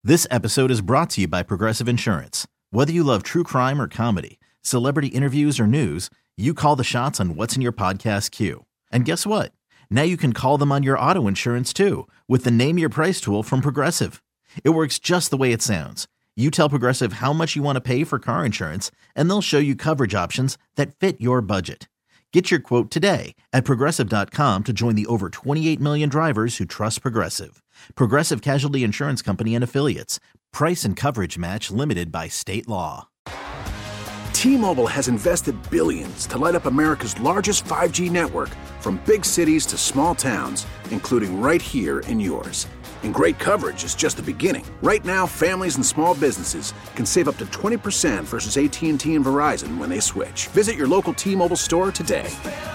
This episode is brought to you by Progressive Insurance. Whether you love true crime or comedy, celebrity interviews or news, you call the shots on what's in your podcast queue. And guess what? Now you can call them on your auto insurance too with the Name Your Price tool from Progressive. It works just the way it sounds. You tell Progressive how much you want to pay for car insurance, and they'll show you coverage options that fit your budget. Get your quote today at Progressive.com to join the over 28 million drivers who trust Progressive. Progressive Casualty Insurance Company and Affiliates. Price and coverage match limited by state law. T-Mobile has invested billions to light up America's largest 5G network, from big cities to small towns, including right here in yours. And great coverage is just the beginning. Right now, families and small businesses can save up to 20% versus AT&T and Verizon when they switch. Visit your local T-Mobile store today.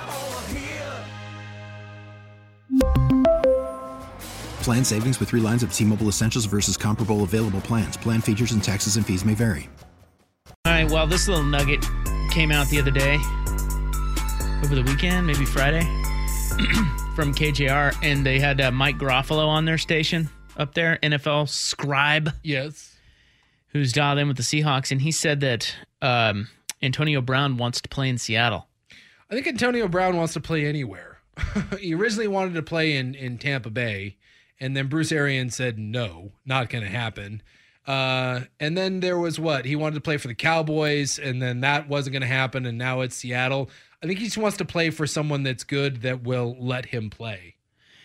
Plan savings with 3 lines of T-Mobile Essentials versus comparable available plans. Plan features and taxes and fees may vary. All right, well, this little nugget came out the other day, over the weekend, maybe Friday, from KJR, and they had Mike Garofalo on their station up there, NFL scribe. Yes. Who's dialed in with the Seahawks, and he said that Antonio Brown wants to play in Seattle. I think Antonio Brown wants to play anywhere. He originally wanted to play in Tampa Bay, and then Bruce Arians said, no, not going to happen. And then there was he wanted to play for the Cowboys, and then that wasn't going to happen, and now it's Seattle. I think he just wants to play for someone that's good that will let him play.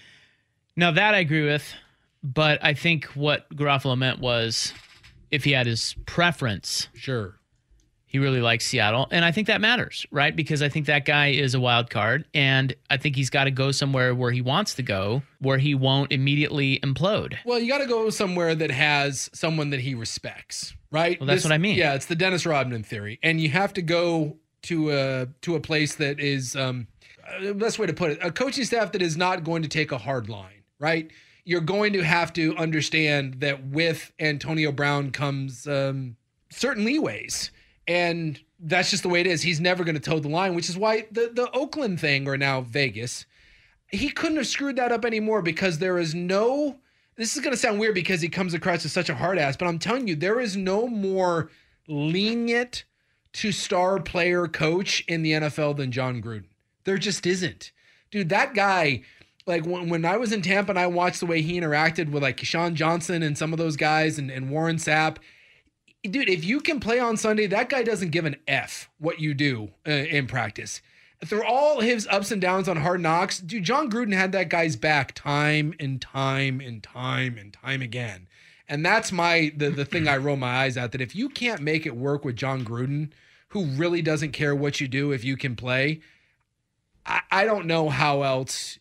Now that I agree with, but I think what Garofalo meant was if he had his preference. Sure. He really likes Seattle, and I think that matters, right? Because I think that guy is a wild card, and I think he's got to go somewhere where he wants to go, where he won't immediately implode. Well, you got to go somewhere that has someone that he respects, right? Well, that's what I mean. Yeah, it's the Dennis Rodman theory, and you have to go to a place that is, the best way to put it, a coaching staff that is not going to take a hard line, right? You're going to have to understand that with Antonio Brown comes certain leeways. And that's just the way it is. He's never going to toe the line, which is why the Oakland thing, or now Vegas, he couldn't have screwed that up anymore, because there is no, this is going to sound weird because he comes across as such a hard ass, but I'm telling you, there is no more lenient to star player coach in the NFL than John Gruden. There just isn't. Dude, that guy, like when I was in Tampa and I watched the way he interacted with like Keyshawn Johnson and some of those guys and Warren Sapp, dude, if you can play on Sunday, that guy doesn't give an F what you do in practice. Through all his ups and downs on Hard Knocks, dude, John Gruden had that guy's back time and time and time and time again. And that's the thing I roll my eyes at, that if you can't make it work with John Gruden, who really doesn't care what you do if you can play, I don't know how else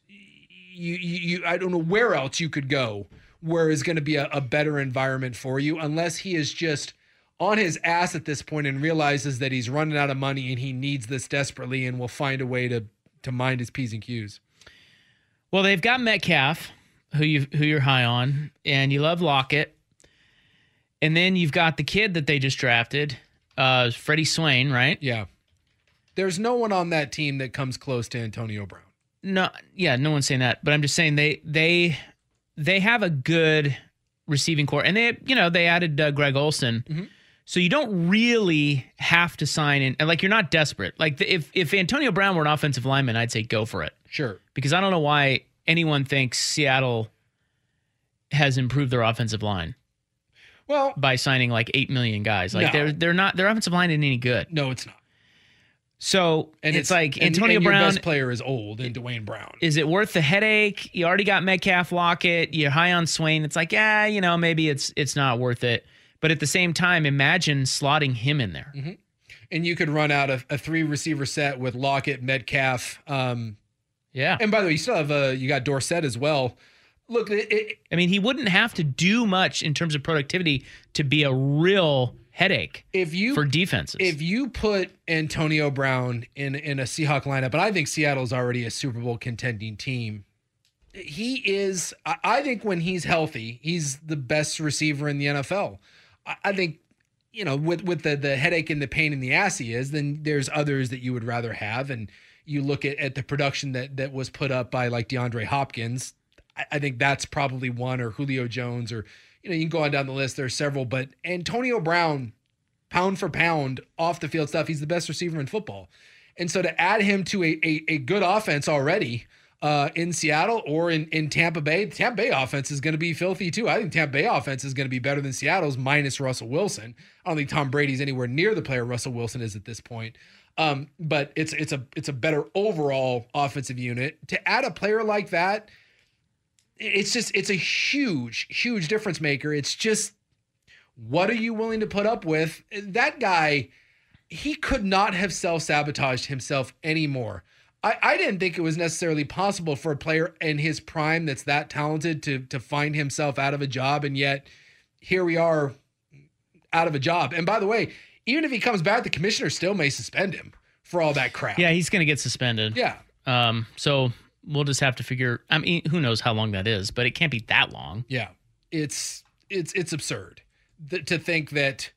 I don't know where else you could go where is going to be a better environment for you, unless he is just on his ass at this point and realizes that he's running out of money and he needs this desperately and will find a way to mind his P's and Q's. Well, they've got Metcalf, who you're high on, and you love Lockett. And then you've got the kid that they just drafted, Freddie Swain, right? Yeah. There's no one on that team that comes close to Antonio Brown. No, yeah, no one's saying that, but I'm just saying they have a good receiving core, and they added Greg Olsen. Mm-hmm. So you don't really have to sign in, and like you're not desperate. Like if Antonio Brown were an offensive lineman, I'd say go for it. Sure. Because I don't know why anyone thinks Seattle has improved their offensive line. Well, by signing like 8 million guys. Like no. they're not, their offensive line isn't any good. No, it's not. So it's like Antonio Brown. Your best player is old, and Dwayne Brown. Is it worth the headache? You already got Metcalf, Lockett. You're high on Swain. It's like, maybe it's not worth it. But at the same time, imagine slotting him in there. Mm-hmm. And you could run out a 3-receiver set with Lockett, Metcalf. Yeah. And by the way, you still have you got Dorsett as well. Look, he wouldn't have to do much in terms of productivity to be a real headache for defenses. If you put Antonio Brown in a Seahawk lineup, and I think Seattle's already a Super Bowl contending team, he is, I think when he's healthy, he's the best receiver in the NFL. I think, with the headache and the pain in the ass he is, then there's others that you would rather have. And you look at the production that was put up by like DeAndre Hopkins, I think that's probably one, or Julio Jones, or, you can go on down the list. There are several, but Antonio Brown, pound for pound, off the field stuff, he's the best receiver in football. And so to add him to a good offense already in Seattle or in Tampa Bay, the Tampa Bay offense is going to be filthy too. I think Tampa Bay offense is going to be better than Seattle's minus Russell Wilson. I don't think Tom Brady's anywhere near the player Russell Wilson is at this point. But it's a better overall offensive unit. To add a player like that, it's a huge difference maker. It's just, what are you willing to put up with? That guy, he could not have self-sabotaged himself anymore. I didn't think it was necessarily possible for a player in his prime that's that talented to find himself out of a job, and yet here we are out of a job. And by the way, even if he comes back, the commissioner still may suspend him for all that crap. Yeah, he's going to get suspended. Yeah. So we'll just have to figure. I mean, who knows how long that is, but it can't be that long. Yeah. It's absurd to think that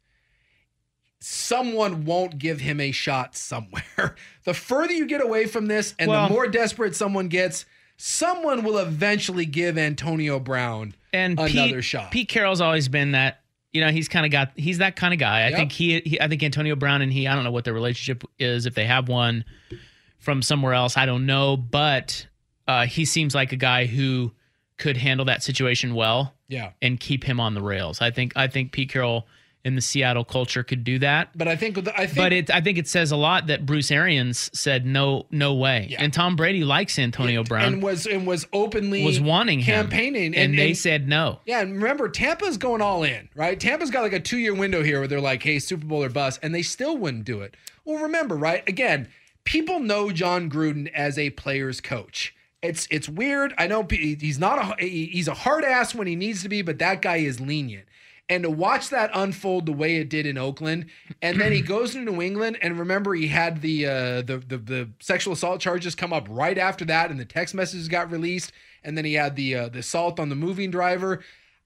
someone won't give him a shot somewhere. The further you get away from this and the more desperate someone gets, someone will eventually give Antonio Brown another shot. Pete Carroll's always been that, he's that kind of guy. I think I think Antonio Brown and I don't know what their relationship is, if they have one from somewhere else, I don't know, but he seems like a guy who could handle that situation well. Yeah. And keep him on the rails. I think Pete Carroll in the Seattle culture could do that. But I think it says a lot that Bruce Arians said no way. Yeah. And Tom Brady likes Antonio Brown and was openly wanting campaigning him. And they said no. Yeah, and remember, Tampa's going all in, right? Tampa's got like a 2-year window here where they're like, hey, Super Bowl or bust, and they still wouldn't do it. Well, remember, right? Again, people know John Gruden as a player's coach. It's weird. I know he's a hard ass when he needs to be, but that guy is lenient. And to watch that unfold the way it did in Oakland, and then he goes to New England, and remember he had the sexual assault charges come up right after that, and the text messages got released, and then he had the assault on the moving driver.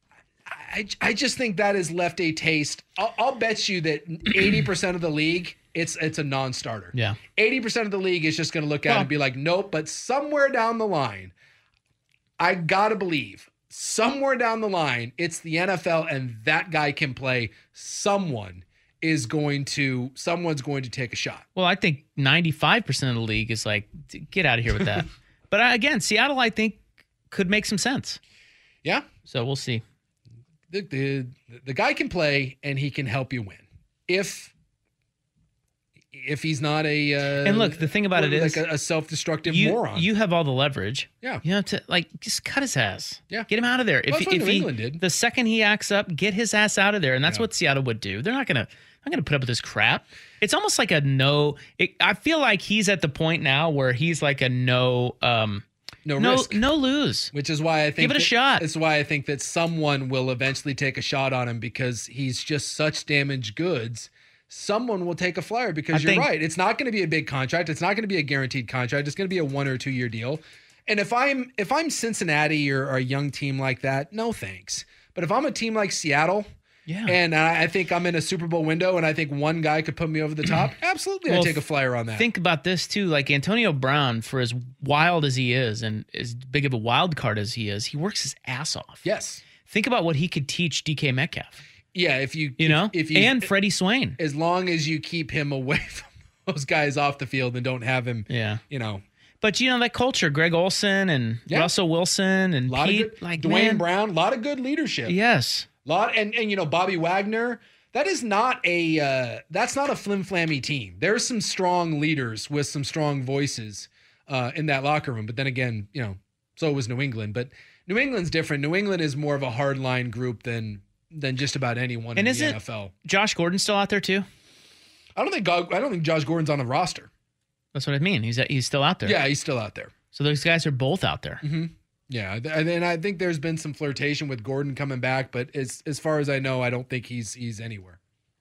I just think that has left a taste. I'll bet you that 80% of the league, it's a non-starter. Yeah, 80% of the league is just going to look at it and be like, nope. But somewhere down the line, I gotta believe. Somewhere down the line, it's the NFL and that guy can play. Someone's going to take a shot. Well, I think 95% of the league is like, get out of here with that. But again, Seattle, I think, could make some sense. Yeah. So we'll see. The guy can play and he can help you win. If he's not and look, the thing about it is like a self-destructive moron. You have all the leverage. Yeah. You have to just cut his ass. Yeah. Get him out of there. Well, if New England did. The second he acts up, get his ass out of there. And that's what Seattle would do. They're not gonna put up with this crap. It's almost like I feel like he's at the point now where he's like a no risk. No lose. Which is why I think give it a shot. It's why I think that someone will eventually take a shot on him because he's just such damaged goods. Someone will take a flyer because you're right. It's not going to be a big contract. It's not going to be a guaranteed contract. It's going to be a 1 or 2 year deal. And if I'm Cincinnati or a young team like that, no thanks. But if I'm a team like Seattle, and I think I'm in a Super Bowl window and I think one guy could put me over the top, absolutely, I'd take a flyer on that. Think about this too. Like Antonio Brown, for as wild as he is and as big of a wild card as he is, he works his ass off. Yes. Think about what he could teach DK Metcalf. Yeah, if you and Freddie Swain, as long as you keep him away from those guys off the field and don't have him, But that culture, Greg Olsen and Russell Wilson and Pete, Dwayne Brown, a lot of good leadership. Yes, and Bobby Wagner. That's not a flim-flammy team. There's some strong leaders with some strong voices in that locker room. But then again, so was New England. But New England's different. New England is more of a hardline group than just about anyone in the NFL. Josh Gordon still out there too? I don't think Josh Gordon's on the roster. That's what I mean. He's still out there. Yeah, he's still out there. So those guys are both out there. Mm-hmm. Yeah, and I think there's been some flirtation with Gordon coming back, but as far as I know, I don't think he's anywhere.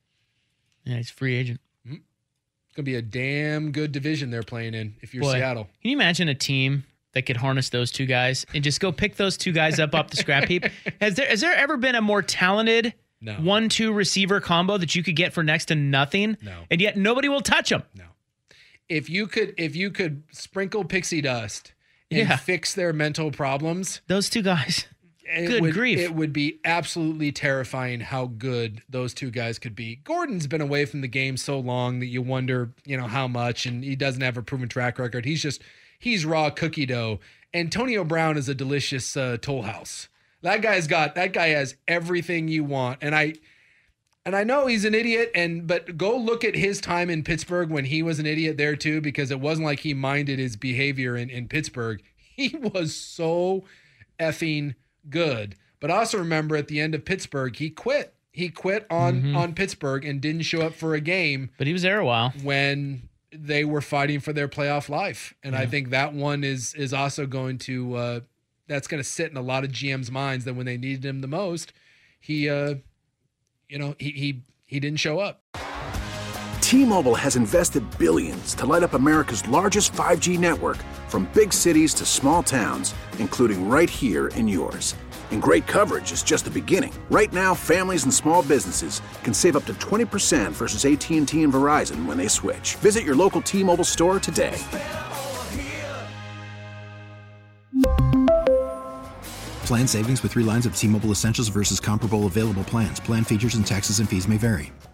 Yeah, he's a free agent. Mm-hmm. It's gonna be a damn good division they're playing in if you're Seattle. Can you imagine a team that could harness those two guys and just go pick those two guys up off the scrap heap? Has there ever been a more talented 1-2 receiver combo that you could get for next to nothing? No. And yet nobody will touch them. No. If you could sprinkle pixie dust and fix their mental problems, those two guys. grief. It would be absolutely terrifying how good those two guys could be. Gordon's been away from the game so long that you wonder, how much, and he doesn't have a proven track record. He's raw cookie dough. Antonio Brown is a delicious Toll House. That guy has everything you want. And I know he's an idiot, but go look at his time in Pittsburgh when he was an idiot there too, because it wasn't like he minded his behavior in Pittsburgh. He was so effing good. But also remember at the end of Pittsburgh, he quit. He quit on Pittsburgh and didn't show up for a game. But he was there a while when they were fighting for their playoff life. And I think that one is also going to that's going to sit in a lot of GM's minds that when they needed him the most, he didn't show up. T-Mobile has invested billions to light up America's largest 5G network, from big cities to small towns, including right here in yours. And great coverage is just the beginning. Right now, families and small businesses can save up to 20% versus AT&T and Verizon when they switch. Visit your local T-Mobile store today. Plan savings with 3 lines of T-Mobile Essentials versus comparable available plans. Plan features and taxes and fees may vary.